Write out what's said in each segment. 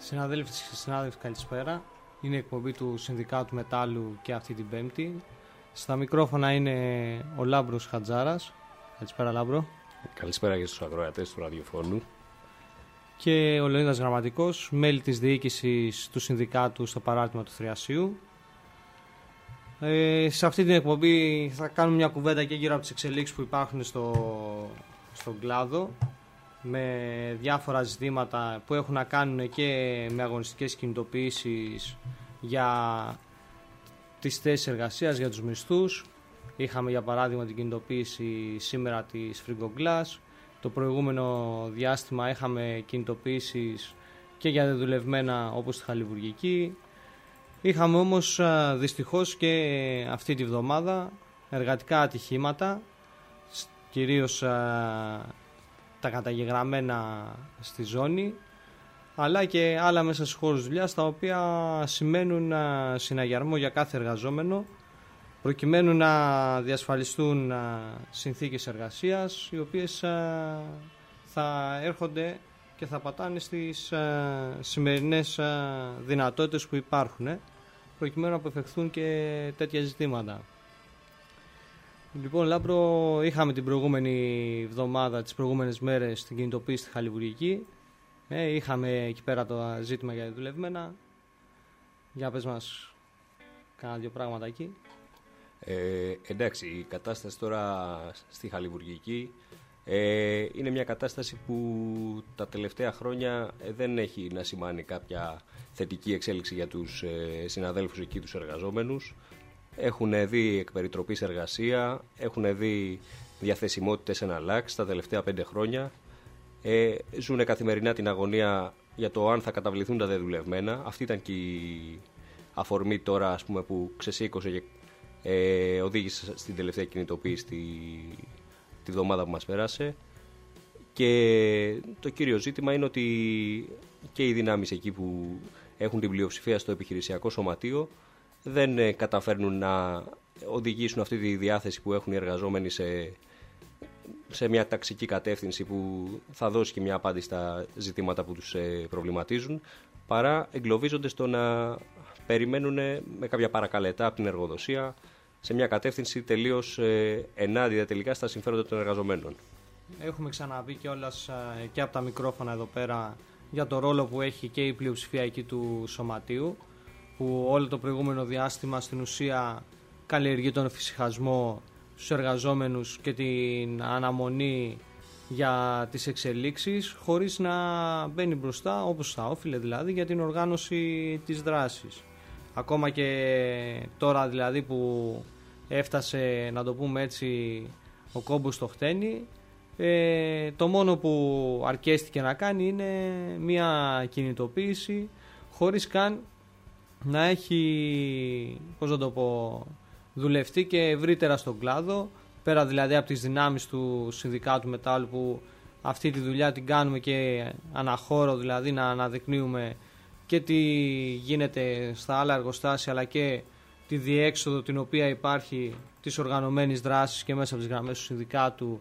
Συνάδελφοι, καλησπέρα. Είναι η εκπομπή του Συνδικάτου Μετάλλου και αυτή την Πέμπτη. Στα μικρόφωνα είναι ο Λάμπρος Χατζάρας. Καλησπέρα, Λάμπρο. Καλησπέρα και στους ακροατές του ραδιοφώνου. Και ο Λεωνίδας Γραμματικός, μέλη της διοίκησης του Συνδικάτου στο παράρτημα του Θριασίου. Σε αυτή την εκπομπή θα κάνουμε μια κουβέντα και γύρω από τις εξελίξεις που υπάρχουν στον κλάδο, με διάφορα ζητήματα που έχουν να κάνουν και με αγωνιστικές κινητοποιήσεις για τις θέσεις εργασίας, για τους μισθούς. Είχαμε για παράδειγμα την κινητοποίηση σήμερα της Frigoglass. Το προηγούμενο διάστημα είχαμε κινητοποιήσεις και για δεδουλευμένα όπως τη χαλιβουργική. Είχαμε όμως δυστυχώς και αυτή τη βδομάδα εργατικά ατυχήματα, κυρίως τα καταγεγραμμένα στη ζώνη, αλλά και άλλα μέσα στους χώρους δουλειάς, τα οποία σημαίνουν συναγερμό για κάθε εργαζόμενο, προκειμένου να διασφαλιστούν συνθήκες εργασίας, οι οποίες θα έρχονται και θα πατάνε στις σημερινές δυνατότητες που υπάρχουν, προκειμένου να αποφευχθούν και τέτοια ζητήματα. Λοιπόν, Λάμπρο, είχαμε την προηγούμενη εβδομάδα, τις προηγούμενες μέρες, την κινητοποίηση στη χαλιβουργική. Είχαμε εκεί πέρα το ζήτημα για δουλευμένα. Για πες μας κάνα δύο πράγματα εκεί. Εντάξει, η κατάσταση τώρα στη χαλιβουργική είναι μια κατάσταση που τα τελευταία χρόνια δεν έχει να σημάνει κάποια θετική εξέλιξη για τους συναδέλφους εκεί, τους εργαζόμενους. Έχουν δει εκπεριτροπής εργασία, έχουν δει διαθεσιμότητες εναλλάξεις τα τελευταία 5 χρόνια. Ζουν καθημερινά την αγωνία για το αν θα καταβληθούν τα δεδουλευμένα. Αυτή ήταν και η αφορμή τώρα, ας πούμε, που ξεσήκωσε και οδήγησε στην τελευταία κινητοποίηση τη βδομάδα που μας πέρασε. Και το κύριο ζήτημα είναι ότι και οι δυνάμεις εκεί που έχουν την πλειοψηφία στο επιχειρησιακό σωματείο δεν καταφέρνουν να οδηγήσουν αυτή τη διάθεση που έχουν οι εργαζόμενοι σε μια ταξική κατεύθυνση που θα δώσει και μια απάντηση στα ζητήματα που τους προβληματίζουν, παρά εγκλωβίζονται στο να περιμένουν με κάποια παρακαλετά από την εργοδοσία σε μια κατεύθυνση τελείως ενάντια τελικά στα συμφέροντα των εργαζομένων. Έχουμε ξαναπεί κιόλας και από τα μικρόφωνα εδώ πέρα για το ρόλο που έχει και η πλειοψηφία εκεί του σωματείου, που όλο το προηγούμενο διάστημα στην ουσία καλλιεργεί τον εφησυχασμό στους εργαζόμενους και την αναμονή για τις εξελίξεις, χωρίς να μπαίνει μπροστά, όπως θα όφιλε δηλαδή, για την οργάνωση της δράσης. Ακόμα και τώρα δηλαδή που έφτασε, να το πούμε έτσι, ο κόμπος στο χτένι, το μόνο που αρκέστηκε να κάνει είναι μια κινητοποίηση, χωρίς καν να έχει, πώς να το πω, δουλευτεί και ευρύτερα στον κλάδο, πέρα δηλαδή από τις δυνάμεις του Συνδικάτου Μετάλλου, που αυτή τη δουλειά την κάνουμε και αναχώρο, δηλαδή να αναδεικνύουμε και τι γίνεται στα άλλα εργοστάσια, αλλά και τη διέξοδο την οποία υπάρχει της οργανωμένης δράσης και μέσα από τις γραμμές του Συνδικάτου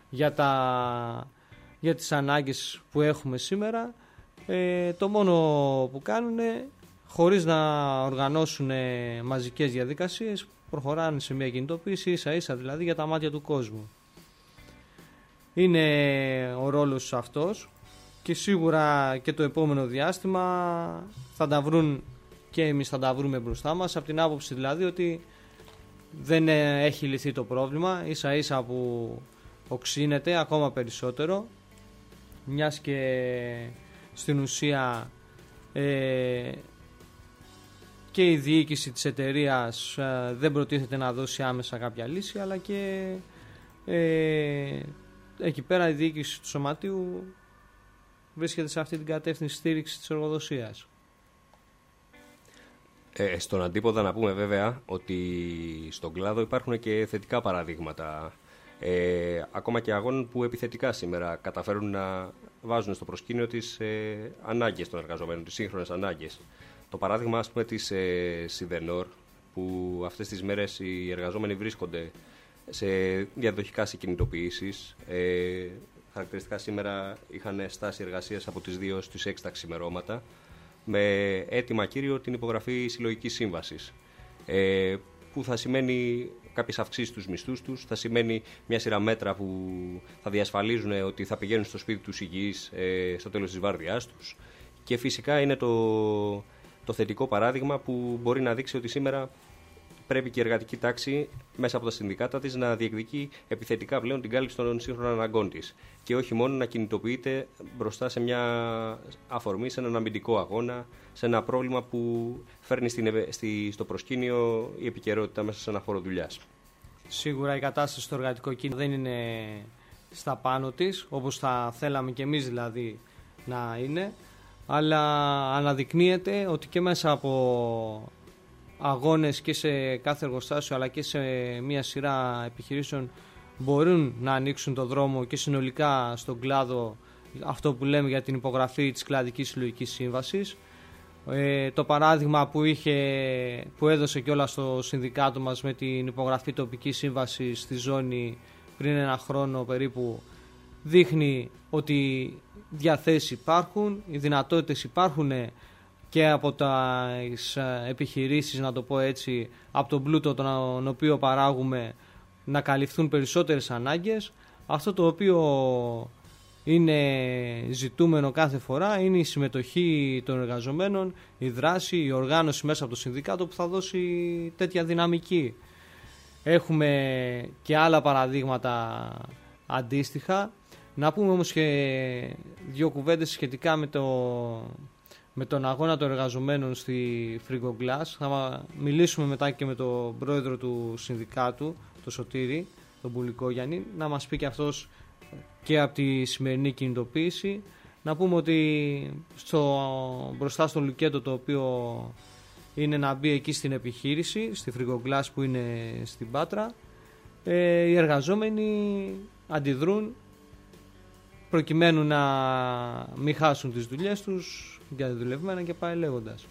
για τις ανάγκες που έχουμε σήμερα. Το μόνο που κάνουν, χωρίς να οργανώσουν μαζικές διαδικασίες, προχωράνε σε μια κινητοποίηση ίσα ίσα δηλαδή για τα μάτια του κόσμου. Είναι ο ρόλος αυτός και σίγουρα και το επόμενο διάστημα θα τα βρουν και εμείς θα τα βρούμε μπροστά μας, από την άποψη δηλαδή ότι δεν έχει λυθεί το πρόβλημα, ίσα ίσα που οξύνεται ακόμα περισσότερο, μιας και στην ουσία και η διοίκηση της εταιρείας δεν προτίθεται να δώσει άμεσα κάποια λύση, αλλά και εκεί πέρα η διοίκηση του σωματείου βρίσκεται σε αυτή την κατεύθυνση στήριξη της εργοδοσίας. Στον αντίποδα να πούμε βέβαια ότι στον κλάδο υπάρχουν και θετικά παραδείγματα, ακόμα και αγώνων που επιθετικά σήμερα καταφέρουν να βάζουν στο προσκήνιο τις ανάγκες των εργαζομένων, τις σύγχρονες ανάγκες. Το παράδειγμα, ας πούμε, της Σιδενόρ, που αυτές τις μέρες οι εργαζόμενοι βρίσκονται σε διαδοχικά συγκινητοποιήσεις. Χαρακτηριστικά σήμερα είχαν στάση εργασίας από τις 2 στις 6 τα ξημερώματα, με αίτημα κύριο την υπογραφή συλλογικής σύμβασης, που θα σημαίνει κάποιες αυξήσεις στους μισθούς τους, θα σημαίνει μια σειρά μέτρα που θα διασφαλίζουν ότι θα πηγαίνουν στο σπίτι τους υγιείς στο τέλος της βάρδιάς τους, και φυσικά είναι το θετικό παράδειγμα που μπορεί να δείξει ότι σήμερα πρέπει και η εργατική τάξη μέσα από τα συνδικάτα της να διεκδικεί επιθετικά πλέον την κάλυψη των σύγχρονων αναγκών της και όχι μόνο να κινητοποιείται μπροστά σε μια αφορμή, σε έναν αμυντικό αγώνα, σε ένα πρόβλημα που φέρνει στο προσκήνιο η επικαιρότητα μέσα σε ένα χώρο δουλειάς. Σίγουρα η κατάσταση στο εργατικό κίνημα δεν είναι στα πάνω της, όπως θα θέλαμε και εμείς δηλαδή να είναι, αλλά αναδεικνύεται ότι και μέσα από αγώνες και σε κάθε εργοστάσιο αλλά και σε μια σειρά επιχειρήσεων μπορούν να ανοίξουν το δρόμο και συνολικά στον κλάδο αυτό που λέμε για την υπογραφή της κλαδικής συλλογικής σύμβασης. Το παράδειγμα που έδωσε κιόλας στο συνδικάτο μας με την υπογραφή τοπικής σύμβασης στη ζώνη πριν ένα χρόνο περίπου δείχνει ότι διαθέσεις υπάρχουν, οι δυνατότητες υπάρχουν και από τις επιχειρήσεις, να το πω έτσι, από τον πλούτο τον οποίο παράγουμε, να καλυφθούν περισσότερες ανάγκες. Αυτό το οποίο είναι ζητούμενο κάθε φορά είναι η συμμετοχή των εργαζομένων, η δράση, η οργάνωση μέσα από το συνδικάτο που θα δώσει τέτοια δυναμική. Έχουμε και άλλα παραδείγματα αντίστοιχα. Να πούμε όμως και δύο κουβέντες σχετικά με τον αγώνα των εργαζομένων στη Frigoglass. Θα μιλήσουμε μετά και με τον πρόεδρο του συνδικάτου, τον Σωτήρη, τον Πουλικόγιαννη, να μας πει και αυτός και από τη σημερινή κινητοποίηση. Να πούμε ότι μπροστά στο λουκέτο το οποίο είναι να μπει εκεί στην επιχείρηση, στη Frigoglass που είναι στην Πάτρα, οι εργαζόμενοι αντιδρούν προκειμένου να μην χάσουν τις δουλειές τους για δουλευμένα και πάει λέγοντας.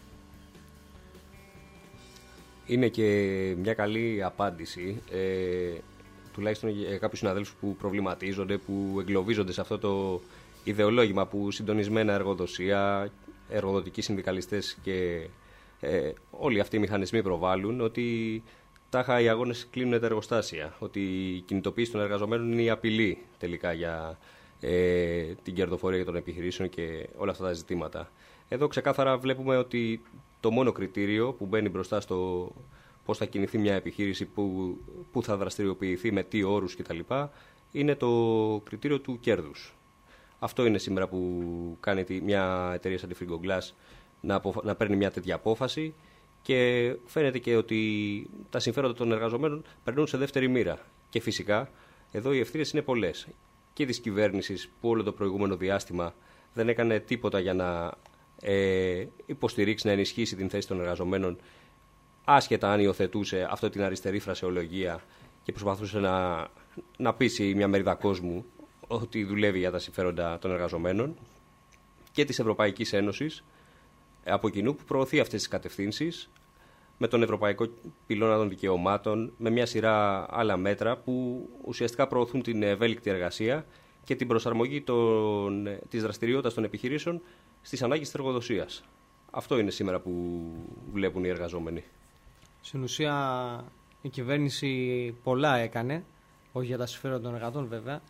Είναι και μια καλή απάντηση, τουλάχιστον για κάποιους συναδέλφους που προβληματίζονται, που εγκλωβίζονται σε αυτό το ιδεολόγημα που συντονισμένα εργοδοσία, εργοδοτικοί συνδικαλιστές και όλοι αυτοί οι μηχανισμοί προβάλλουν, ότι τάχα οι αγώνες κλείνουν τα εργοστάσια, ότι η κινητοποίηση των εργαζομένων είναι η απειλή τελικά για την κερδοφορία των επιχειρήσεων και όλα αυτά τα ζητήματα. Εδώ ξεκάθαρα βλέπουμε ότι το μόνο κριτήριο που μπαίνει μπροστά στο πώς θα κινηθεί μια επιχείρηση, που θα δραστηριοποιηθεί, με τι όρους κτλ., είναι το κριτήριο του κέρδους. Αυτό είναι σήμερα που κάνει μια εταιρεία σαν τη Frigoglass να παίρνει μια τέτοια απόφαση, και φαίνεται και ότι τα συμφέροντα των εργαζομένων περνούν σε δεύτερη μοίρα. Και φυσικά εδώ οι ευθύνες είναι πολλές. Και της κυβέρνησης που όλο το προηγούμενο διάστημα δεν έκανε τίποτα για να υποστηρίξει, να ενισχύσει την θέση των εργαζομένων, άσχετα αν υιοθετούσε αυτή την αριστερή φρασεολογία και προσπαθούσε να πείσει μια μερίδα κόσμου ότι δουλεύει για τα συμφέροντα των εργαζομένων, και της Ευρωπαϊκής Ένωσης από κοινού που προωθεί αυτές τις κατευθύνσεις με τον Ευρωπαϊκό Πυλώνα των Δικαιωμάτων, με μια σειρά άλλα μέτρα που ουσιαστικά προωθούν την ευέλικτη εργασία και την προσαρμογή της δραστηριότητας των επιχειρήσεων στις ανάγκες της εργοδοσίας. Αυτό είναι σήμερα που βλέπουν οι εργαζόμενοι. Στην ουσία η κυβέρνηση πολλά έκανε, όχι για τα συμφέροντα των εργατών βέβαια,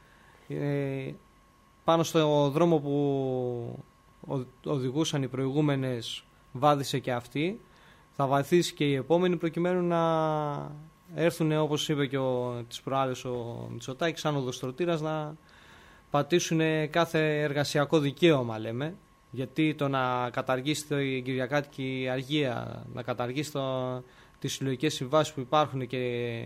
πάνω στο δρόμο που οδηγούσαν οι προηγούμενες βάδισε και αυτή. Θα βαθίσει και οι επόμενοι προκειμένου να έρθουν, όπως είπε και τις προάλλες ο Μητσοτάκης, σαν οδοστρωτήρας, να πατήσουν κάθε εργασιακό δικαίωμα, λέμε. Γιατί το να καταργήσει την κυριακάτικη αργία, να καταργήσει τις συλλογικές συμβάσεις που υπάρχουν και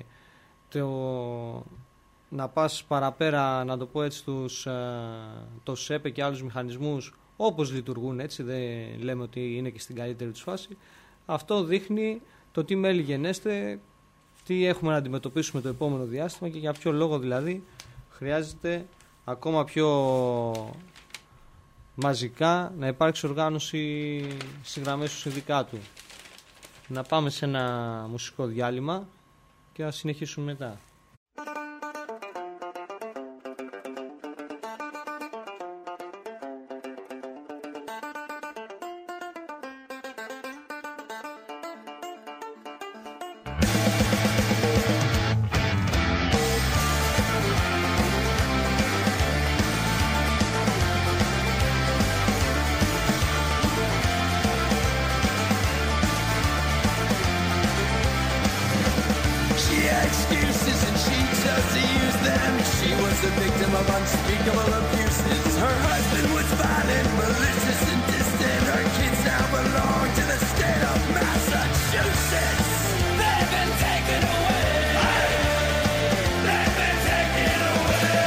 να πας παραπέρα, να το πω έτσι, το ΣΕΠΕ και άλλους μηχανισμούς όπως λειτουργούν, έτσι, δεν λέμε ότι είναι και στην καλύτερη τους φάση. Αυτό δείχνει το τι μέλη γενέστε, τι έχουμε να αντιμετωπίσουμε το επόμενο διάστημα και για ποιο λόγο δηλαδή χρειάζεται ακόμα πιο μαζικά να υπάρξει οργάνωση στις γραμμές του συνδικάτου. Να πάμε σε ένα μουσικό διάλειμμα και να συνεχίσουμε μετά. of unspeakable abuses. Her husband was violent, malicious, and distant. Her kids now belong to the state of Massachusetts. They've been taken away. They've been taken away.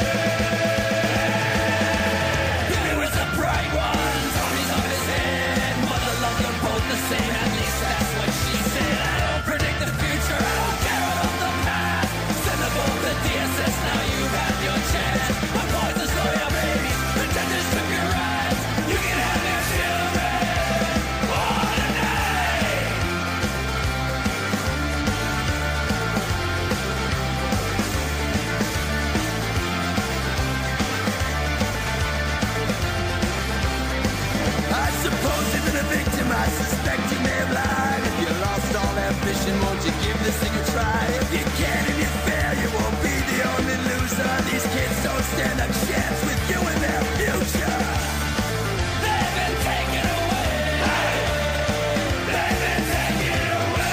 Billy was a bright one, Tony's on his head. Mother loved them both the same, at least that's what she said. I don't predict the future, I don't care about the past. Send them both to DSS, now you've had your chance. I'm going to slow your baby, the judges took your rights. You can have your children, all tonight. I suppose you've been a victim, I suspect you may have lied. If you lost all ambition, won't you give this thing a try? If you can, if you fail, you won't be the only loser. These kids don't stand a chance with you in their future. They've been taken away. They've been taken away.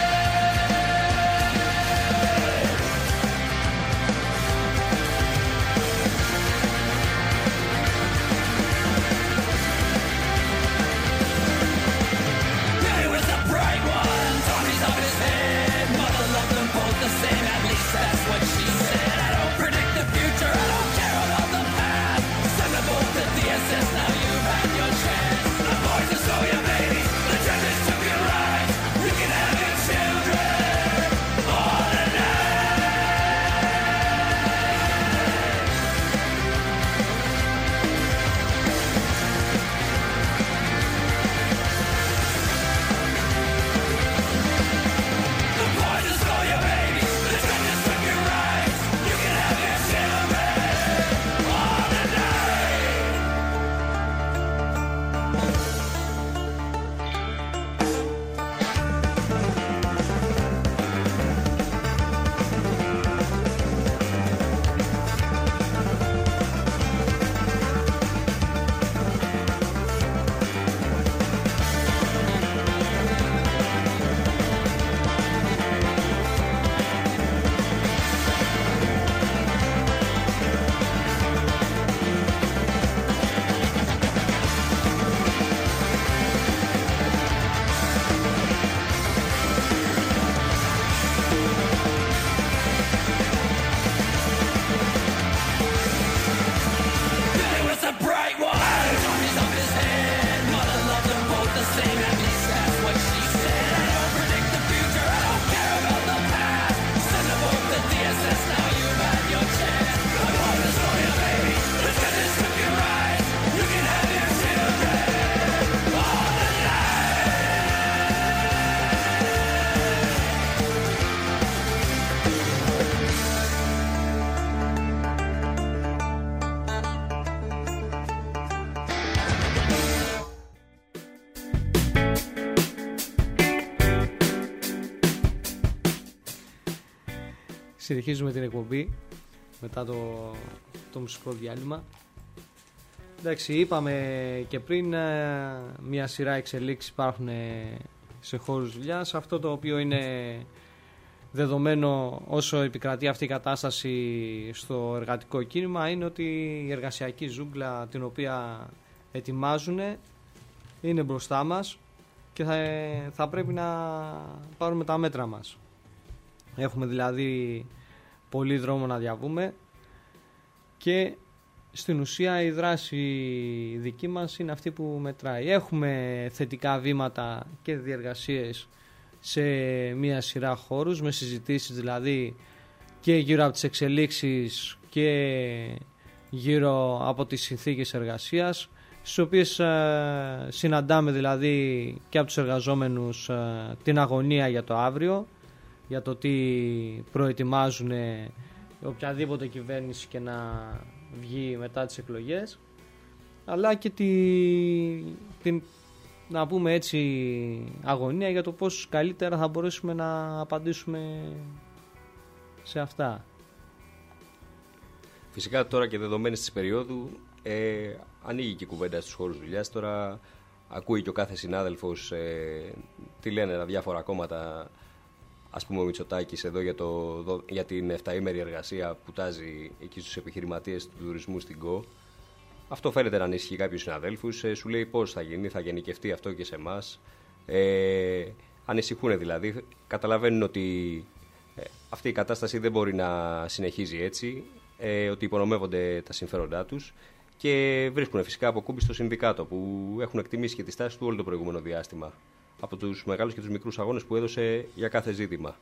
Billy was a bright one, Tommy's off his head. Mother loved them both the same, at least that's what she said. I don't predict the future, I don't care about the past. Send them both to DSS, now you've had your chance. The boys are so your baby, the judges took your rights. You can have your children, all The boys are so your baby, the judges took your rights. You can have your children, all Billy was a bright one, Tommy's off his head. Mother loved them both the same, at least that's what she said. I don't predict the future, I don't care about the past. Send them both to DSS, now you've had your chance. I'm going to slow your baby, the judges took your rights. You can have your children, all Συνεχίζουμε την εκπομπή μετά το μουσικό διάλειμμα. Εντάξει, είπαμε και πριν μια σειρά εξελίξεις υπάρχουν σε χώρους δουλειάς. Αυτό το οποίο είναι δεδομένο όσο επικρατεί αυτή η κατάσταση στο εργατικό κίνημα είναι ότι η εργασιακή ζούγκλα την οποία ετοιμάζουν είναι μπροστά μας και θα πρέπει να πάρουμε τα μέτρα μας. Έχουμε δηλαδή πολύ δρόμο να διαβούμε και στην ουσία η δράση δική μας είναι αυτή που μετράει. Έχουμε θετικά βήματα και διεργασίες σε μία σειρά χώρους με συζητήσεις δηλαδή και γύρω από τις εξελίξεις και γύρω από τις συνθήκες εργασίας, στις οποίες συναντάμε δηλαδή και από τους εργαζόμενους την αγωνία για το αύριο, για το τι προετοιμάζουν οποιαδήποτε κυβέρνηση και να βγει μετά τις εκλογές, αλλά και την να πούμε έτσι αγωνία για το πώς καλύτερα θα μπορέσουμε να απαντήσουμε σε αυτά. Φυσικά τώρα και δεδομένης της περίοδου ανοίγει και η κουβέντα στους χώρους δουλειάς. Τώρα ακούει και ο κάθε συνάδελφος τι λένε τα διάφορα κόμματα ας πούμε ο Μητσοτάκης εδώ για την 7ήμερη εργασία που τάζει εκεί στους επιχειρηματίες του τουρισμού στην ΚΟ. Αυτό φαίνεται να ανησυχεί κάποιους συναδέλφους. Σου λέει πώς θα γίνει, θα γενικευτεί αυτό και σε εμάς. Ανησυχούν δηλαδή. Καταλαβαίνουν ότι αυτή η κατάσταση δεν μπορεί να συνεχίζει έτσι, ότι υπονομεύονται τα συμφέροντά τους και βρίσκουν φυσικά αποκούμπη στο συνδικάτο που έχουν εκτιμήσει και τη στάση του όλο το προηγούμενο διάστημα από τους μεγάλους και τους μικρούς αγώνες που έδωσε για κάθε ζήτημα.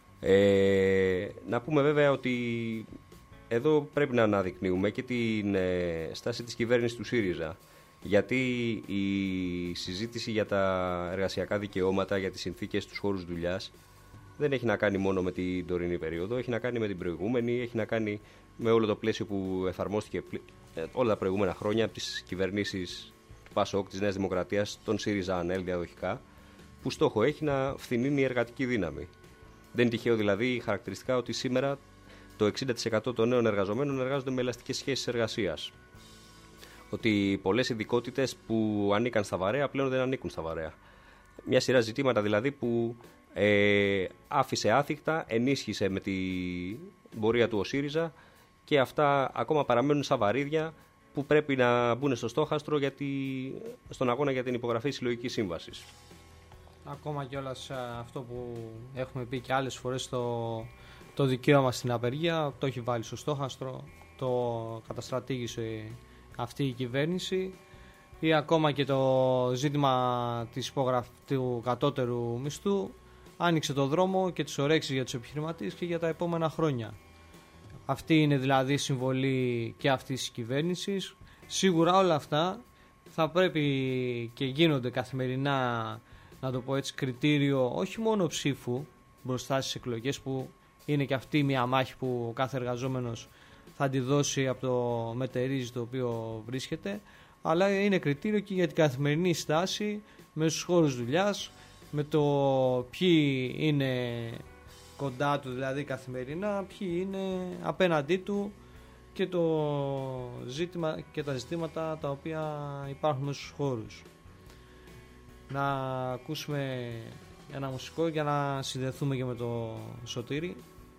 Να πούμε βέβαια ότι εδώ πρέπει να αναδεικνύουμε και την στάση της κυβέρνησης του ΣΥΡΙΖΑ, γιατί η συζήτηση για τα εργασιακά δικαιώματα, για τις συνθήκες στους χώρους δουλειάς δεν έχει να κάνει μόνο με την τωρινή περίοδο, έχει να κάνει με την προηγούμενη, έχει να κάνει με όλο το πλαίσιο που εφαρμόστηκε όλα τα προηγούμενα χρόνια από τις κυβερνήσεις του ΠΑΣΟΚ, της Νέας Δημοκρατίας, των ΣΥΡΙΖΑ ΑΝΕΛ διαδοχικά, που στόχο έχει να φθηνίνει η εργατική δύναμη. Δεν είναι τυχαίο δηλαδή χαρακτηριστικά ότι σήμερα το 60% των νέων εργαζομένων εργάζονται με ελαστικές σχέσεις εργασίας. Ότι πολλές ειδικότητες που ανήκαν στα βαρέα πλέον δεν ανήκουν στα βαρέα. Μια σειρά ζητήματα δηλαδή που άφησε άθικτα, ενίσχυσε με την πορεία του ο ΣΥΡΙΖΑ και αυτά ακόμα παραμένουν σαν βαρύδια που πρέπει να μπουν στο στόχαστρο στον αγώνα για την υπογραφή συλλογικής σύμβασης. Ακόμα κιόλας αυτό που έχουμε πει και άλλες φορές, το δικαίωμα στην απεργία το έχει βάλει στο στόχαστρο, το καταστρατήγησε αυτή η κυβέρνηση, ή ακόμα και το ζήτημα του κατώτερου μισθού άνοιξε το δρόμο και τις ορέξεις για τους επιχειρηματίες και για τα επόμενα χρόνια. Αυτή είναι δηλαδή συμβολή και αυτής της κυβέρνησης. Σίγουρα όλα αυτά θα πρέπει και γίνονται καθημερινά, να το πω έτσι, κριτήριο όχι μόνο ψήφου μπροστά στις εκλογές, που είναι και αυτή μια μάχη που ο κάθε εργαζόμενος θα τη δώσει από το μετερίζει το οποίο βρίσκεται, αλλά είναι κριτήριο και για την καθημερινή στάση με στους χώρους δουλειάς, με το ποιοι είναι κοντά του δηλαδή καθημερινά, ποιοι είναι απέναντί του και τα ζητήματα τα οποία υπάρχουν μέσα στους χώρους. Να ακούσουμε ένα μουσικό για να συνδεθούμε και με το Σωτήρη.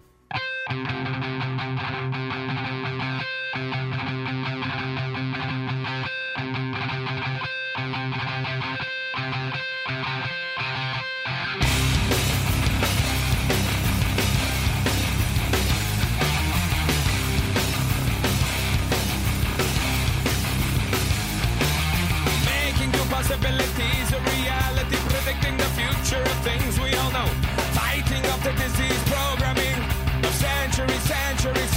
Possibilities of reality, predicting the future of things we all know, fighting off the disease programming of centuries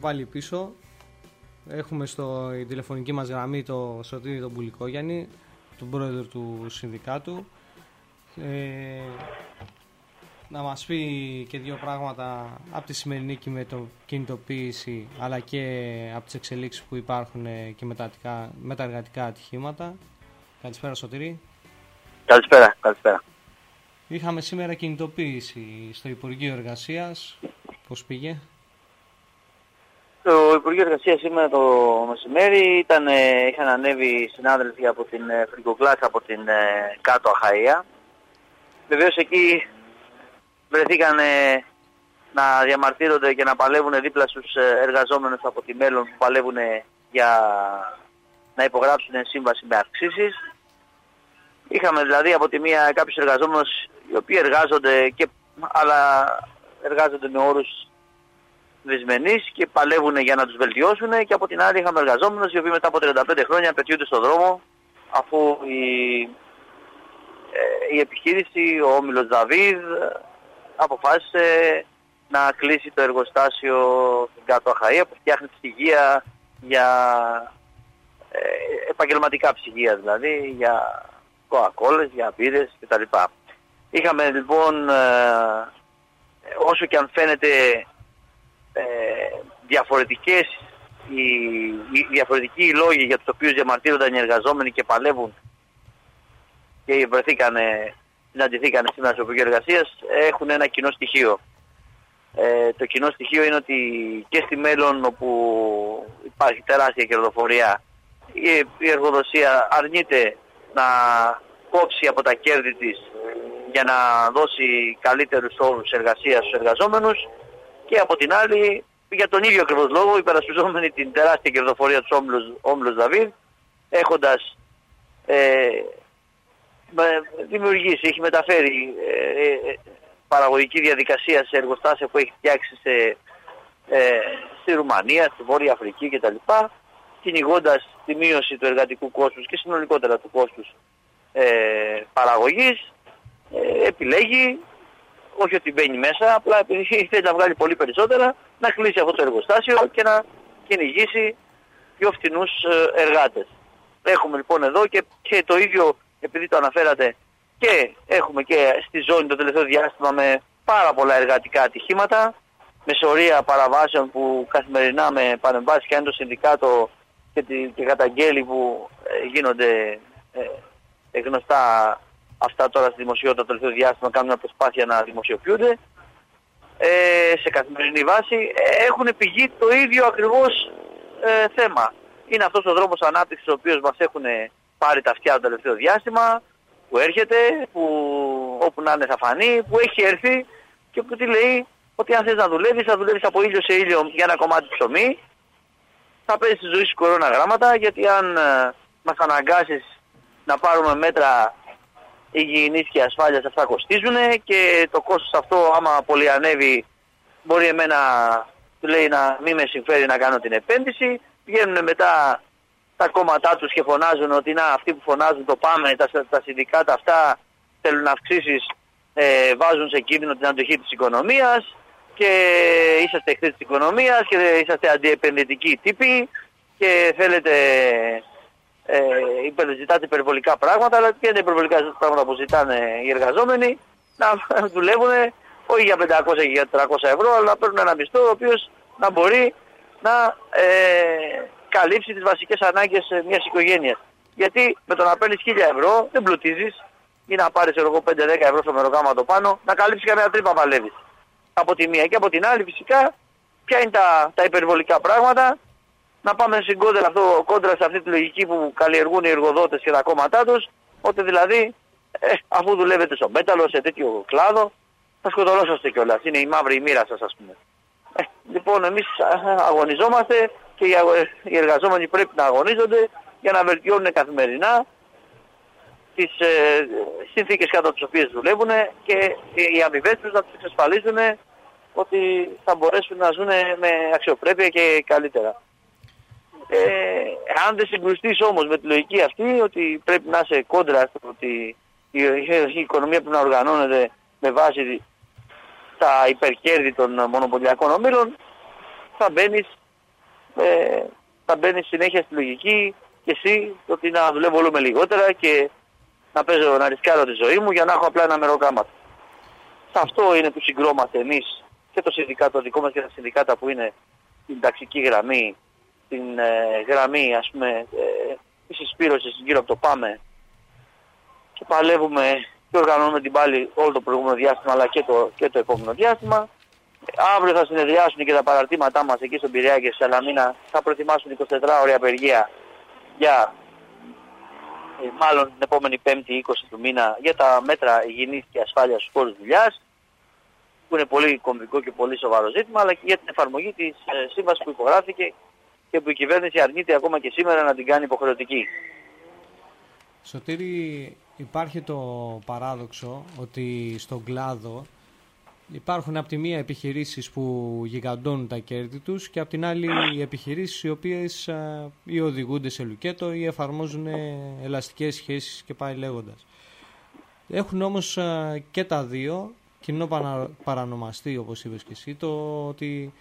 πάλι πίσω. Έχουμε στο τηλεφωνική μας γραμμή το Σωτήρη τον Πουλικόγιαννη, τον πρόεδρο του συνδικάτου. Να μας πει και δύο πράγματα από τη σημερινή κινητοποίηση, αλλά και από τις εξελίξεις που υπάρχουν και με τα εργατικά ατυχήματα. Καλησπέρα Σωτήρη. Καλησπέρα. Είχαμε σήμερα κινητοποίηση στο Υπουργείο Εργασίας. Πώς πήγε? Το Υπουργείο Εργασίας σήμερα το μεσημέρι είχαν ανέβει συνάδελφοι από την Φρικοκλάς, από την κάτω Αχαΐα. Βεβαίως εκεί βρεθήκαν να διαμαρτύρονται και να παλεύουν δίπλα στους εργαζόμενους από τη Μέλλον που παλεύουν για να υπογράψουν σύμβαση με αυξήσεις. Είχαμε δηλαδή από τη μία κάποιους εργαζόμενους οι οποίοι εργάζονται αλλά εργάζονται με όρους δυσμενείς και παλεύουν για να τους βελτιώσουν, και από την άλλη είχαμε εργαζόμενους οι οποίοι μετά από 35 χρόνια πετιούνται στον δρόμο, αφού η επιχείρηση, ο Όμιλος Δαβίδ, αποφάσισε να κλείσει το εργοστάσιο στην κάτω Αχαΐα που φτιάχνει ψυγεία για επαγγελματικά ψυγεία, δηλαδή για κοκακόλες, για μπύρες κτλ. Είχαμε λοιπόν, όσο και αν φαίνεται διαφορετικοί οι λόγοι για τους οποίους διαμαρτύρονταν οι εργαζόμενοι και παλεύουν και συναντηθήκανε σήμερα στο Υπουργείο Εργασίας, έχουν ένα κοινό στοιχείο. Το κοινό στοιχείο είναι ότι και στη Μέλλον, όπου υπάρχει τεράστια κερδοφορία, η εργοδοσία αρνείται να κόψει από τα κέρδη της για να δώσει καλύτερους όρους εργασίας στους εργαζόμενους, και από την άλλη, για τον ίδιο ακριβώς λόγο, υπερασπιζόμενοι την τεράστια κερδοφορία του Όμιλος Δαβίδ, έχοντας δημιουργήσει, έχει μεταφέρει παραγωγική διαδικασία σε εργοστάσια που έχει φτιάξει στη Ρουμανία, στη Βόρεια Αφρική κτλ., κυνηγώντας τη μείωση του εργατικού κόστους και συνολικότερα του κόστους παραγωγής, επιλέγει, όχι ότι μπαίνει μέσα, απλά επειδή θέλει να βγάλει πολύ περισσότερα, να κλείσει αυτό το εργοστάσιο και να κυνηγήσει πιο φτηνούς εργάτες. Έχουμε λοιπόν εδώ και το ίδιο, επειδή το αναφέρατε, και έχουμε και στη ζώνη το τελευταίο διάστημα με πάρα πολλά εργατικά ατυχήματα, με σωρία παραβάσεων που καθημερινά με παρεμβάσεις κάνει το συνδικάτο και καταγγέλει, που γίνονται γνωστά αυτά τώρα στη δημοσιότητα το τελευταίο διάστημα, κάνουν μια προσπάθεια να δημοσιοποιούνται σε καθημερινή βάση. Έχουν πηγεί το ίδιο ακριβώς θέμα. Είναι αυτός ο δρόμος ανάπτυξης ο οποίος μας έχουν πάρει τα αυτιά το τελευταίο διάστημα, που έρχεται, που όπου να είναι θα φανεί, που έχει έρθει και που τι λέει, ότι αν θες να δουλεύεις, θα δουλεύεις από ήλιο σε ήλιο για ένα κομμάτι ψωμί, θα παίζεις τη ζωή σου κορώνα γράμματα, γιατί αν μας αναγκάσεις να πάρουμε μέτρα υγιεινής και ασφάλειας, αυτά κοστίζουν, και το κόστος αυτό άμα πολύ ανέβει μπορεί εμένα, του λέει, να μην με συμφέρει να κάνω την επένδυση. Βγαίνουν μετά τα κόμματά τους και φωνάζουν ότι να, αυτοί που φωνάζουν το πάμε, τα συνδικάτα αυτά θέλουν αυξήσεις, βάζουν σε κίνδυνο την αντοχή της οικονομίας και είσαστε εχθροί της οικονομίας και είσαστε αντιεπενδυτικοί τύποι και θέλετε, ζητάτε υπερβολικά πράγματα, αλλά και είναι υπερβολικά πράγματα που ζητάνε οι εργαζόμενοι, να δουλεύουν όχι για 500 και για 400 ευρώ, αλλά να παίρνουν ένα μισθό ο οποίος να μπορεί να καλύψει τις βασικές ανάγκες μιας οικογένειας. Γιατί με το να παίρνεις 1000 ευρώ δεν πλουτίζεις, ή να πάρεις 5-10 ευρώ στο μεροκάματο πάνω, να καλύψεις καμία τρύπα παλεύεις. Από τη μία, και από την άλλη φυσικά ποια είναι τα υπερβολικά πράγματα, να πάμε κόντρα σε αυτή τη λογική που καλλιεργούν οι εργοδότες και τα κόμματά τους, ότι δηλαδή αφού δουλεύετε στο μέταλλο, σε τέτοιο κλάδο, θα σκοτωνόσαστε κιόλας. Είναι η μαύρη μοίρα σας, ας πούμε. Λοιπόν, εμείς αγωνιζόμαστε και οι εργαζόμενοι πρέπει να αγωνίζονται για να βελτιώνουν καθημερινά τις συνθήκες κάτω τις οποίες δουλεύουν και οι αμοιβές τους να τους εξασφαλίζουν ότι θα μπορέσουν να ζουν με αξιοπρέπεια και καλύτερα. Αν δεν συγκρουστείς όμως με τη λογική αυτή, ότι πρέπει να είσαι κόντρα στο ότι η οικονομία πρέπει να οργανώνεται με βάση τα υπερκέρδη των μονοπωλιακών ομίλων, θα μπαίνεις θα μπαίνει συνέχεια στη λογική και εσύ το ότι να δουλεύω όλο με λιγότερα και να ρισκάρω τη ζωή μου για να έχω απλά ένα μεροκάματο. Σε αυτό είναι που συγκρόμαστε εμείς και το συνδικάτο δικό μας και τα συνδικάτα που είναι την ταξική γραμμή, την γραμμή ας πούμε της συσπήρωσης γύρω από το ΠΑΜΕ και παλεύουμε και οργανώνουμε την πάλι όλο το προηγούμενο διάστημα αλλά και το επόμενο διάστημα. Αύριο θα συνεδριάσουν και τα παραρτήματά μας εκεί στον Πειραιά και στη Σαλαμίνα. Θα προετοιμάσουν 24 ώρια απεργία για μάλλον την επόμενη 5η 20 του μήνα για τα μέτρα υγιεινής και ασφάλειας στους χώρους δουλειάς, που είναι πολύ κομβικό και πολύ σοβαρό ζήτημα, αλλά και για την εφαρμογή της σύμβασης που υπογράφηκε και που η κυβέρνηση αρνείται ακόμα και σήμερα να την κάνει υποχρεωτική. Σωτήρη, υπάρχει το παράδοξο ότι στον κλάδο υπάρχουν από τη μία επιχειρήσεις που γιγαντώνουν τα κέρδη τους και από την άλλη οι επιχειρήσεις οι οποίες ή οδηγούνται σε λουκέτο ή εφαρμόζουν ελαστικές σχέσεις και πάει λέγοντας. Έχουν όμως και τα δύο κοινό παρανομαστή, όπως είπες και εσύ, το ότι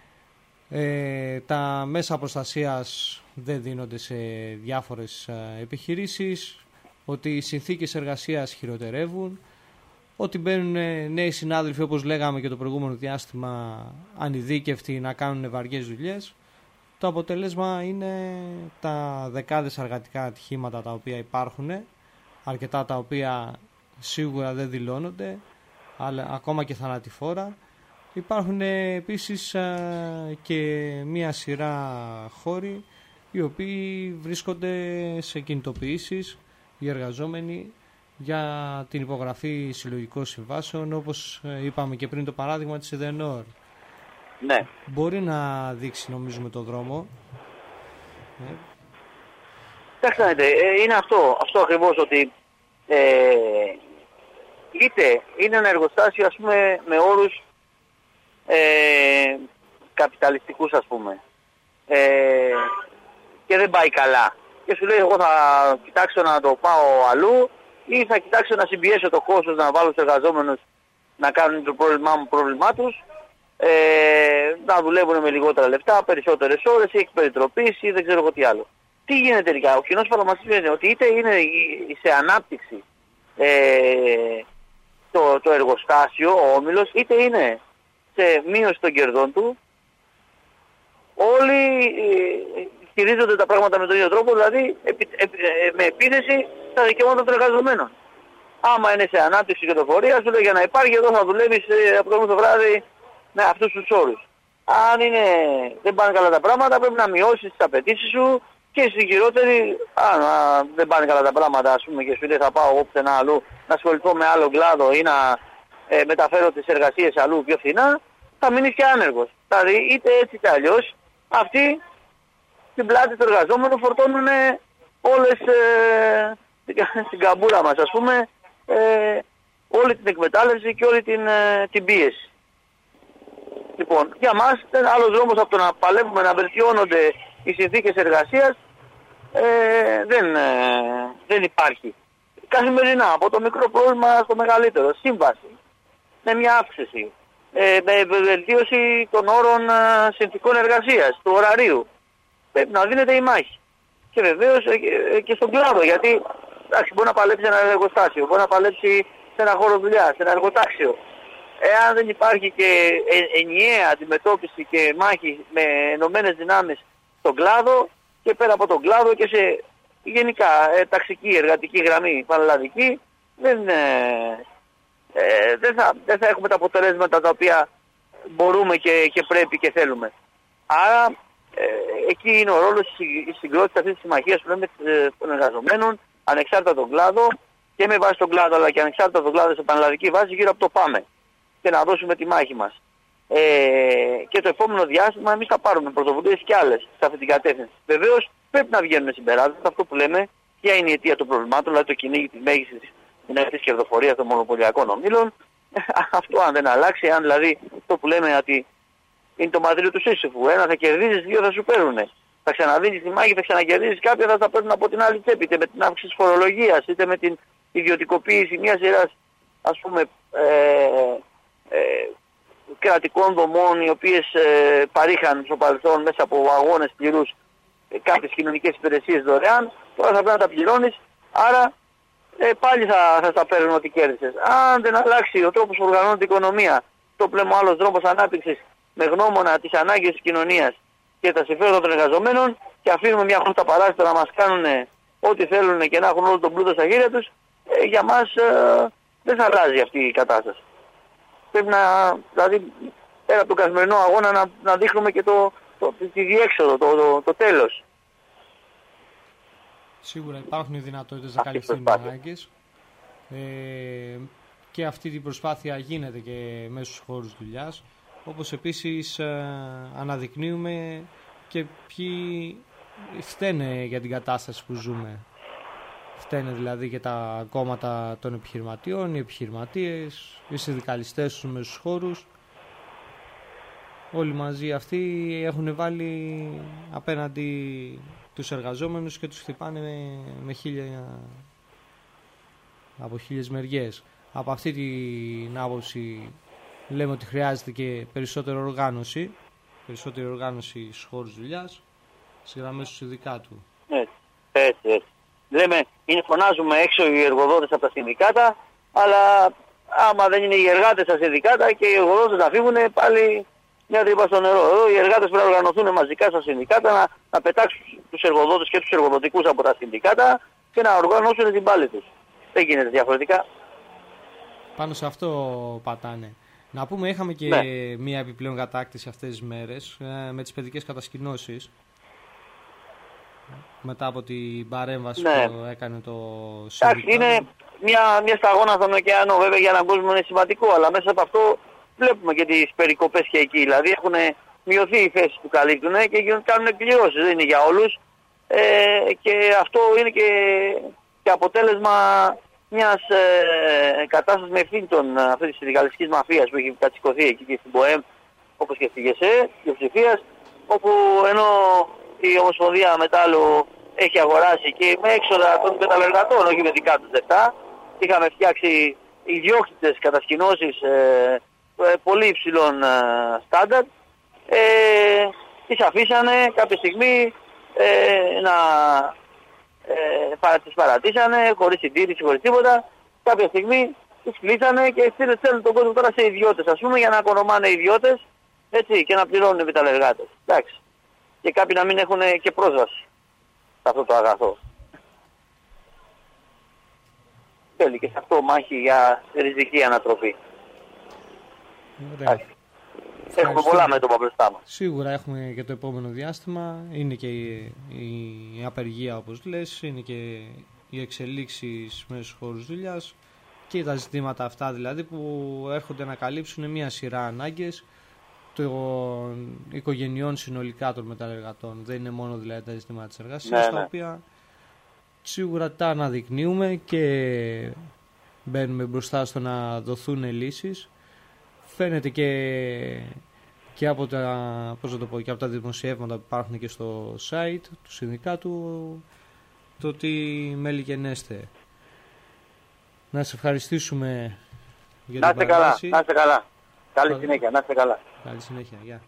τα μέσα προστασίας δεν δίνονται σε διάφορες επιχειρήσεις, ότι οι συνθήκες εργασίας χειροτερεύουν, ότι μπαίνουν νέοι συνάδελφοι, όπως λέγαμε και το προηγούμενο διάστημα, ανειδίκευτοι να κάνουν βαριές δουλειές. Το αποτέλεσμα είναι τα δεκάδες εργατικά ατυχήματα τα οποία υπάρχουν, αρκετά τα οποία σίγουρα δεν δηλώνονται, αλλά ακόμα και θανατηφόρα. Υπάρχουν επίσης και μία σειρά χώροι οι οποίοι βρίσκονται σε κινητοποιήσεις, οι εργαζόμενοι, για την υπογραφή συλλογικών συμβάσεων, όπως είπαμε και πριν το παράδειγμα της ΕΔΕΝΟΡ. Ναι. Μπορεί να δείξει, νομίζουμε, το δρόμο. Κοιτάξτε, είναι αυτό ακριβώς, ότι είτε είναι ένα εργοστάσιο ας πούμε με όρους καπιταλιστικούς ας πούμε και δεν πάει καλά και σου λέει εγώ θα κοιτάξω να το πάω αλλού ή θα κοιτάξω να συμπιέσω το κόστος, να βάλω τους εργαζόμενους να κάνουν το πρόβλημά τους, να δουλεύουν με λιγότερα λεφτά, περισσότερες ώρες ή εκπεριτροπής ή δεν ξέρω εγώ τι άλλο. Τι γίνεται τελικά? Ο κοινός παραμαστής είναι ότι είτε είναι σε ανάπτυξη το εργοστάσιο, ο όμιλος, είτε είναι σε μείωση των κερδών του. Όλοι χειρίζονται τα πράγματα με τον ίδιο τρόπο, δηλαδή με επίθεση στα δικαιώματα των εργαζομένων. Άμα είναι σε ανάπτυξη κερδοφορία, σου λέει για να υπάρχει εδώ θα δουλεύεις από το βράδυ με αυτούς τους όρους. Αν δεν πάνε καλά τα πράγματα, πρέπει να μειώσεις τις απαιτήσεις σου και στην χειρότερη, αν δεν πάνε καλά τα πράγματα, ας πούμε, και σου λέει θα πάω εγώ πουθενά αλλού να ασχοληθώ με άλλο κλάδο ή να μεταφέρω τις εργασίες αλλού πιο φθηνά, θα μείνεις και άνεργος. Δηλαδή είτε έτσι είτε αλλιώς αυτοί στην πλάτη του εργαζόμενου φορτώνουν όλες στην καμπούρα μας ας πούμε όλη την εκμετάλλευση και όλη την πίεση. Λοιπόν, για μας άλλος δρόμος από το να παλεύουμε να βελτιώνονται οι συνθήκες εργασίας δεν υπάρχει. Καθημερινά, από το μικρό πρόβλημα στο μεγαλύτερο, σύμβαση, με μια αύξηση, με βελτίωση των όρων συνθήκων εργασίας, του ωραρίου. Πρέπει να δίνεται η μάχη. Και βεβαίως και στον κλάδο, γιατί εντάξει, μπορεί να παλέψει ένα εργοστάσιο, μπορεί να παλέψει σε ένα χώρο δουλειάς, σε ένα εργοτάξιο. Εάν δεν υπάρχει και ενιαία αντιμετώπιση και μάχη με ενωμένες δυνάμεις στον κλάδο και πέρα από τον κλάδο και σε γενικά ταξική εργατική γραμμή πανελλαδική, δεν θα έχουμε τα αποτελέσματα τα οποία μπορούμε και πρέπει και θέλουμε. Άρα εκεί είναι ο ρόλος της συγκρότησης αυτής της συμμαχίας που λέμε των εργαζομένων, ανεξάρτητα τον κλάδο και με βάση τον κλάδο αλλά και ανεξάρτητα τον κλάδο σε πανελλαδική βάση γύρω από το ΠΑΜΕ και να δώσουμε τη μάχη μας. Και το επόμενο διάστημα εμείς θα πάρουμε πρωτοβουλίες και άλλες σε αυτή την κατεύθυνση. Βεβαίως πρέπει να βγαίνουν συμπεράσματα, αυτό που λέμε, ποια είναι η αιτία των προβλημάτων, δηλαδή το κυνήγι της μέγιστης δυνατής κερδοφορίας των μονοπωλιακών ομίλων. Αυτό αν δεν αλλάξει, αν δηλαδή το που λέμε ότι είναι το μαδρίο του Σύσυφου, ένα θα κερδίζεις, δύο θα σου παίρνουνε. Θα ξαναδίνεις τη μάχη, θα ξανακερδίζεις, κάποια θα τα παίρνουν από την άλλη τσέπη, είτε με την αύξηση της φορολογίας, είτε με την ιδιωτικοποίηση μιας σειράς, ας πούμε, κρατικών δομών οι οποίες παρήχαν στο παρελθόν μέσα από αγώνες πληρούς κάποιες κοινωνικές υπηρεσίες δωρεάν, τώρα θα πρέπει να τα πληρώνεις, άρα πάλι θα τα παίρνουν ό,τι κέρδισες. Αν δεν αλλάξει ο τρόπος που οργανώνεται η οικονομία, το πλέον άλλος δρόμος ανάπτυξης με γνώμονα τις ανάγκες της κοινωνίας και τα συμφέροντα των εργαζομένων και αφήνουμε μια χώρα παράσιτα να μας κάνουν ό,τι θέλουν και να έχουν όλο τον πλούτο στα χέρια τους, για μας δεν θα αλλάζει αυτή η κατάσταση. Πρέπει να, δηλαδή, πέρα από τον καθημερινό αγώνα να δείχνουμε και τη διέξοδο, το τέλος. Σίγουρα υπάρχουν οι δυνατότητες να καλυφθούν οι ανάγκες. Και αυτή την προσπάθεια γίνεται και μέσα στους χώρους δουλειάς. Όπως επίσης αναδεικνύουμε και ποιοι φταίνε για την κατάσταση που ζούμε. Φταίνε δηλαδή και τα κόμματα των επιχειρηματιών, οι επιχειρηματίες, οι συνδικαλιστές στους μέσους χώρους. Όλοι μαζί αυτοί έχουν βάλει απέναντι τους εργαζόμενους και τους χτυπάνε από χίλιες μεριές. Από αυτή την άποψη λέμε ότι χρειάζεται και περισσότερη οργάνωση στους χώρους δουλειάς, στις γραμμές του συνδικάτου. Έτσι. Λέμε, φωνάζουμε έξω οι εργοδότες από τα συνδικάτα, αλλά άμα δεν είναι οι εργάτες στα συνδικάτα και οι εργοδότες να φύγουν, πάλι μια τρύπα στο νερό. Εδώ οι εργάτες πρέπει να οργανωθούν μαζικά στα συνδικάτα, να πετάξουν τους εργοδότες και τους εργοδοτικούς από τα συνδικάτα και να οργανώσουν την πάλη τους. Δεν γίνεται διαφορετικά. Πάνω σε αυτό πατάνε. Να πούμε, είχαμε και μια επιπλέον κατάκτηση αυτές τις μέρες με τις παιδικές κατασκηνώσεις. Μετά από την παρέμβαση που έκανε το Συνδικάτο. Εντάξει, είναι μια σταγόνα στον ωκεανό, βέβαια για έναν κόσμο είναι σημαντικό, αλλά μέσα από αυτό βλέπουμε και τις περικοπές και εκεί. Δηλαδή έχουν μειωθεί οι θέσεις που καλύπτουν και κάνουν εκπληρώσεις, δεν είναι για όλους. Και αυτό είναι και αποτέλεσμα μιας κατάστασης με ευθύνη αυτής της συνδικαλιστικής μαφίας που έχει κατσικωθεί εκεί και στην ΠΟΕΜ, όπως και στη ΓΕΣΕ, πλειοψηφίας, όπου ενώ η Ομοσπονδία Μετάλλου έχει αγοράσει και με έξοδα των μεταλλεργατών, όχι με δικά τους λεφτά, είχαμε φτιάξει ιδιόκτητες κατασκηνώσεις πολύ υψηλών στάνταρ, τις αφήσανε κάποια στιγμή τις παρατήσανε χωρίς συντήρηση, χωρίς τίποτα. Κάποια στιγμή τις κλείσανε και στέλνουν τον κόσμο τώρα σε ιδιώτες, ας πούμε, για να οικονομάνε ιδιώτες, έτσι, και να πληρώνουν οι μεταλλεργάτες. Εντάξει. Και κάποιοι να μην έχουν και πρόσβαση σε αυτό το αγαθό. Θέλει και σε αυτό μάχη για ριζική ανατροπή. Έχουμε πολλά μέτωπα μπροστά μας. Σίγουρα έχουμε και το επόμενο διάστημα. Είναι και η απεργία, όπως λες, είναι και οι εξελίξεις μέσα στους χώρους δουλειάς και τα ζητήματα αυτά δηλαδή που έρχονται να καλύψουν μια σειρά ανάγκες των οικογενειών συνολικά των μεταλλεργατών. Δεν είναι μόνο δηλαδή τα ζητήματα της εργασίας, τα οποία σίγουρα τα αναδεικνύουμε και μπαίνουμε μπροστά στο να δοθούν λύσεις. Φαίνεται και από και από τα δημοσιεύματα που υπάρχουν και στο site του συνδικάτου το ότι μέλη γενέστε. Να σε ευχαριστήσουμε για την παρέμβαση. Να είστε καλά. Καλή συνέχεια. Να είστε καλά. Καλή συνέχεια. Γεια.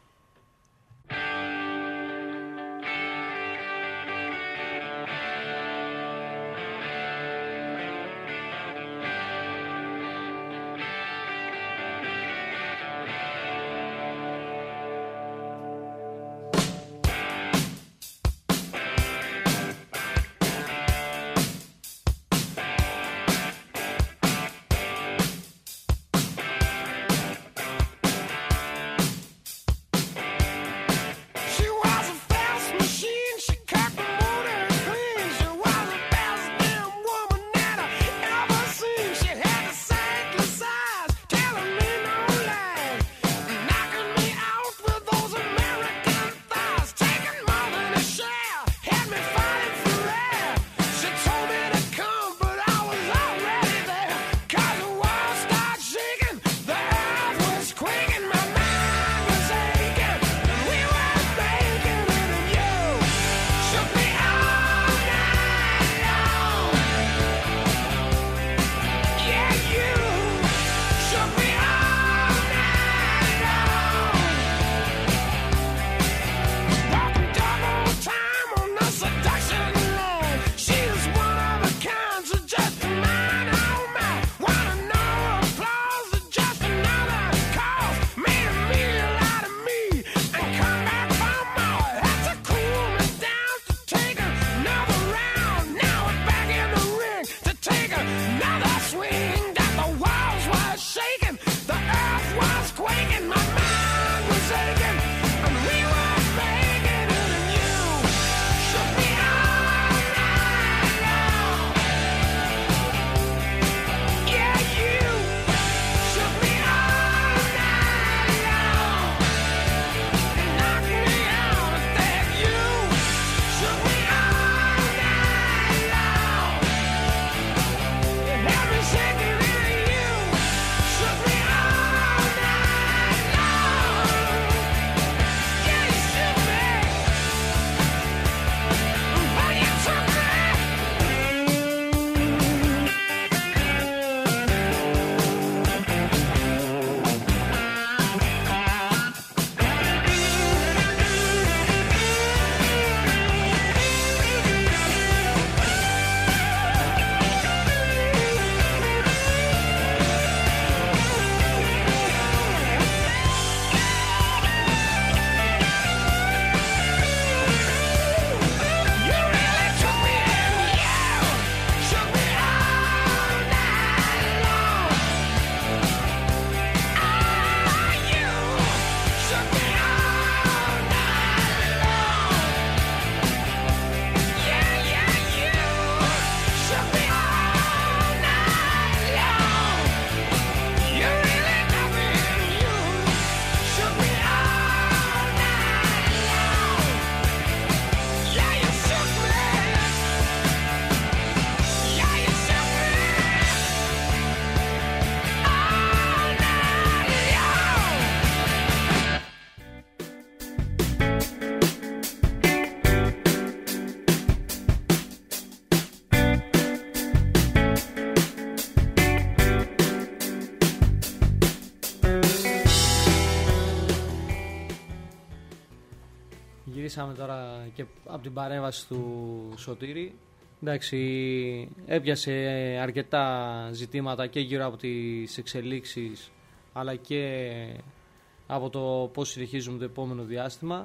ξεκινήσαμε τώρα και από την παρέμβαση του Σωτήρη. Εντάξει, έπιασε αρκετά ζητήματα και γύρω από τις εξελίξεις, αλλά και από το πώς συνεχίζουμε το επόμενο διάστημα.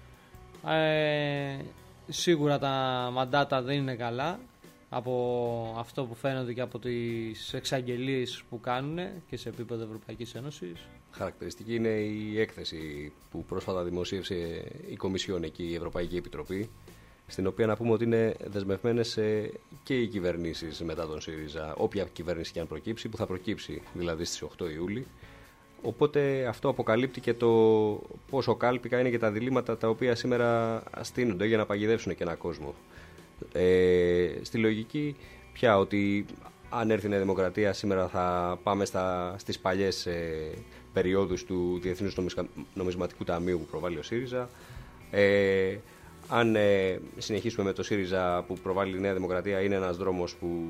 Σίγουρα τα μαντάτα δεν είναι καλά, από αυτό που φαίνονται και από τις εξαγγελίες που κάνουν και σε επίπεδο Ευρωπαϊκής Ένωσης. Χαρακτηριστική είναι η έκθεση που πρόσφατα δημοσίευσε η Κομισιόν εκεί, η Ευρωπαϊκή Επιτροπή, στην οποία να πούμε ότι είναι δεσμευμένες και οι κυβερνήσεις μετά τον ΣΥΡΙΖΑ, όποια κυβέρνηση και αν προκύψει, που θα προκύψει δηλαδή στις 8 Ιούλη. Οπότε αυτό αποκαλύπτει και το πόσο κάλπικα είναι και τα διλήμματα τα οποία σήμερα αστείνονται για να παγιδεύσουν και έναν κόσμο. Στη λογική πια ότι αν έρθει η Νέα Δημοκρατία σήμερα θα πάμε στις παλιές περιόδους του Διεθνούς Νομισματικού Ταμείου που προβάλλει ο ΣΥΡΙΖΑ. Αν συνεχίσουμε με το ΣΥΡΙΖΑ που προβάλλει η Νέα Δημοκρατία, είναι ένας δρόμος που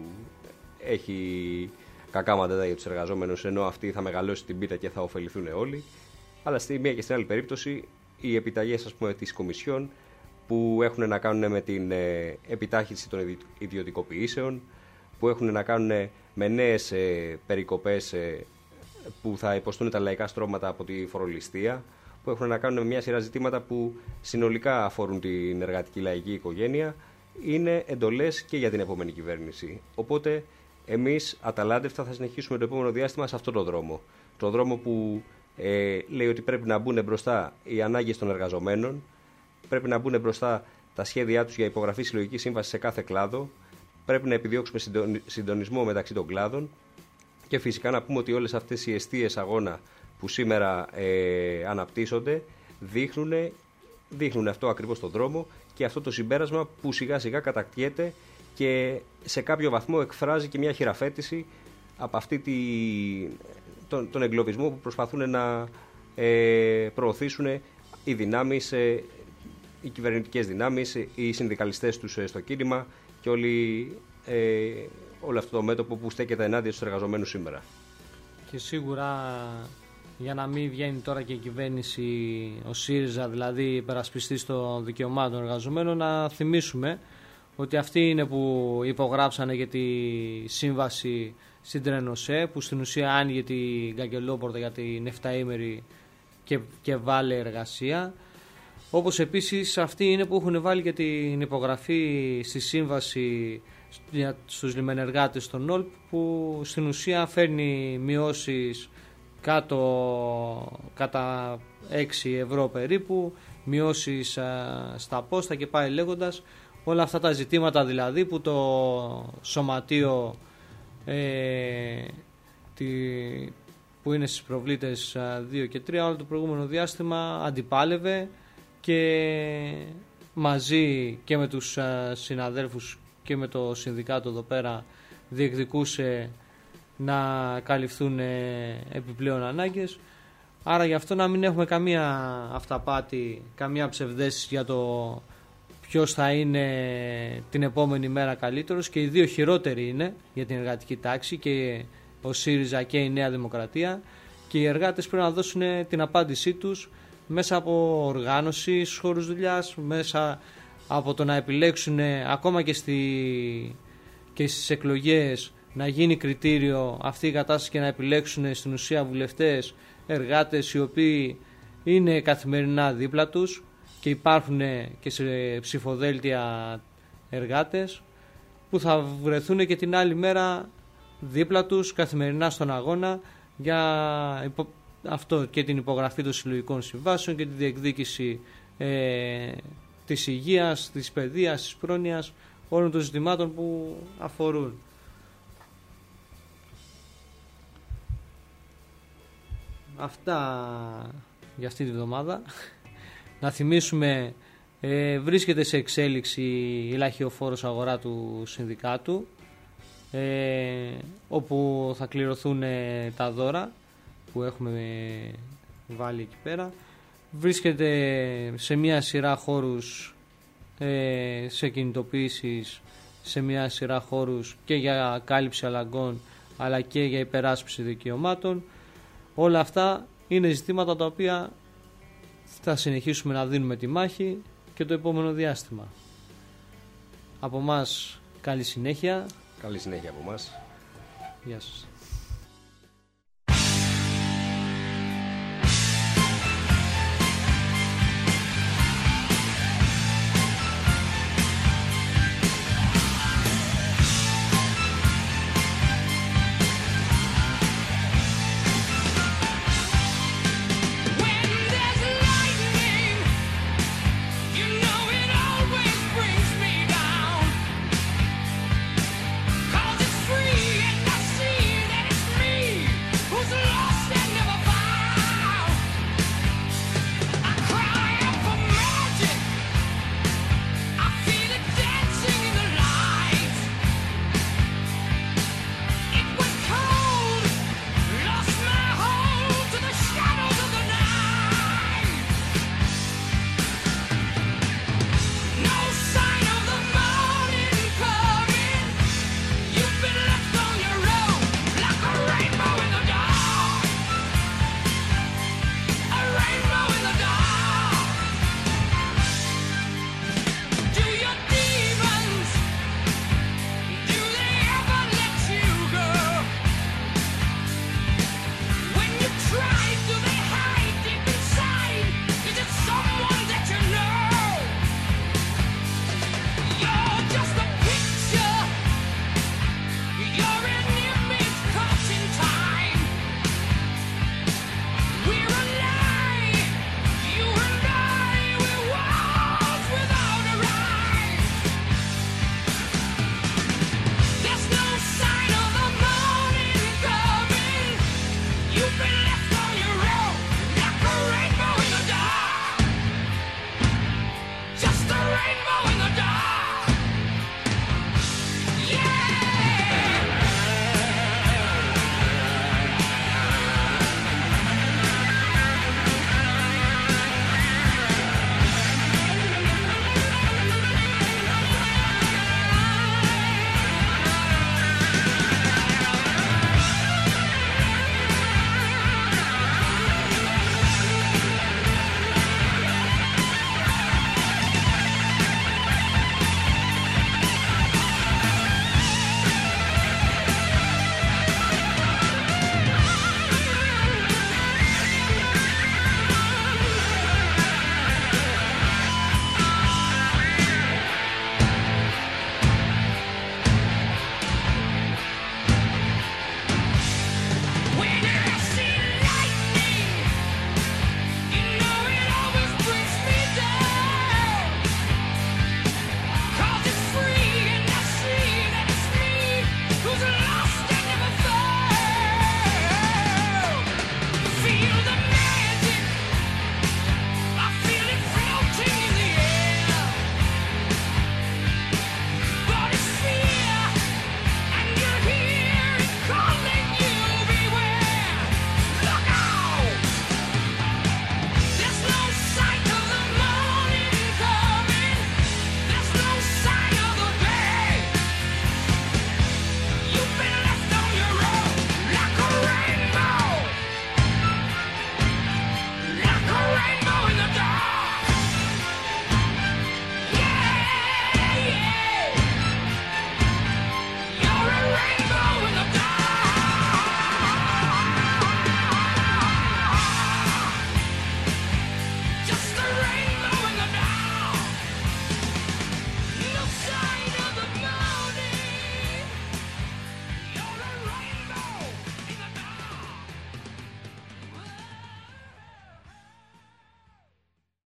έχει κακά μαντάτα για τους εργαζόμενους, ενώ αυτοί θα μεγαλώσει την πίτα και θα ωφεληθούν όλοι. Αλλά στη μία και στην άλλη περίπτωση οι επιταγές, ας πούμε, της Κομισιόν που έχουν να κάνουν με την επιτάχυνση των ιδιωτικοποιήσεων, που έχουν να κάνουν με νέες περικοπές που θα υποστούν τα λαϊκά στρώματα από τη φορολιστία, που έχουν να κάνουν με μια σειρά ζητήματα που συνολικά αφορούν την εργατική λαϊκή οικογένεια, είναι εντολές και για την επόμενη κυβέρνηση. Οπότε εμείς αταλάντευτα θα συνεχίσουμε το επόμενο διάστημα σε αυτόν τον δρόμο. Το δρόμο που λέει ότι πρέπει να μπουν μπροστά οι ανάγκες των εργαζομένων, πρέπει να μπουν μπροστά τα σχέδιά τους για υπογραφή συλλογικής σύμβασης σε κάθε κλάδο, πρέπει να επιδιώξουμε συντονισμό μεταξύ των κλάδων και φυσικά να πούμε ότι όλες αυτές οι εστίες αγώνα που σήμερα αναπτύσσονται δείχνουν αυτό ακριβώς τον δρόμο και αυτό το συμπέρασμα που σιγά σιγά κατακτιέται και σε κάποιο βαθμό εκφράζει και μια χειραφέτηση από αυτή τον εγκλωβισμό που προσπαθούν να προωθήσουν οι δυνάμεις, οι κυβερνητικές δυνάμεις, οι συνδικαλιστές τους στο κίνημα και όλο αυτό το μέτωπο που στέκεται ενάντια στους εργαζομένους σήμερα. Και σίγουρα, για να μην βγαίνει τώρα και η κυβέρνηση, ο ΣΥΡΙΖΑ δηλαδή υπερασπιστής των δικαιωμάτων των εργαζομένων, να θυμίσουμε ότι αυτοί είναι που υπογράψανε για τη σύμβαση στην Τρενοσέ, που στην ουσία άνοιγε την καγκελόπορτα για την 7ήμερη και βάλε εργασία. Όπως επίσης αυτοί είναι που έχουν βάλει και την υπογραφή στη σύμβαση στους λιμενεργάτες των ΟΛΠ, που στην ουσία φέρνει μειώσεις κάτω κατά 6 ευρώ περίπου, μειώσεις στα πόστα και πάει λέγοντας. Όλα αυτά τα ζητήματα δηλαδή που το σωματείο που είναι στις προβλήτες 2 και 3 όλο το προηγούμενο διάστημα αντιπάλευε και μαζί και με τους συναδέλφους και με το συνδικάτο εδώ πέρα διεκδικούσε να καλυφθούν επιπλέον ανάγκες. Άρα γι' αυτό να μην έχουμε καμία αυταπάτη, καμία ψευδέστηση για το ποιος θα είναι την επόμενη μέρα καλύτερος, και οι δύο χειρότεροι είναι για την εργατική τάξη, και ο ΣΥΡΙΖΑ και η Νέα Δημοκρατία, και οι εργάτες πρέπει να δώσουν την απάντησή τους μέσα από οργάνωση στους χώρους δουλειάς, μέσα από το να επιλέξουν ακόμα και στις εκλογές να γίνει κριτήριο αυτή η κατάσταση και να επιλέξουν στην ουσία βουλευτές, εργάτες οι οποίοι είναι καθημερινά δίπλα τους και υπάρχουν και σε ψηφοδέλτια εργάτες που θα βρεθούν και την άλλη μέρα δίπλα τους καθημερινά στον αγώνα για αυτό και την υπογραφή των συλλογικών συμβάσεων και τη διεκδίκηση της υγείας, της παιδείας, της πρόνοιας, όλων των ζητημάτων που αφορούν. Αυτά για αυτή τη βδομάδα. Να θυμίσουμε, βρίσκεται σε εξέλιξη η λαχιοφόρος αγορά του συνδικάτου, όπου θα κληρωθούν τα δώρα που έχουμε βάλει εκεί πέρα. Βρίσκεται σε μια σειρά χώρους, σε κινητοποίησεις, σε μια σειρά χώρους και για κάλυψη αλλαγών αλλά και για υπεράσπιση δικαιωμάτων. Όλα αυτά είναι ζητήματα τα οποία θα συνεχίσουμε να δίνουμε τη μάχη και το επόμενο διάστημα. Από μας καλή συνέχεια. Καλή συνέχεια από εμάς. Γεια σας.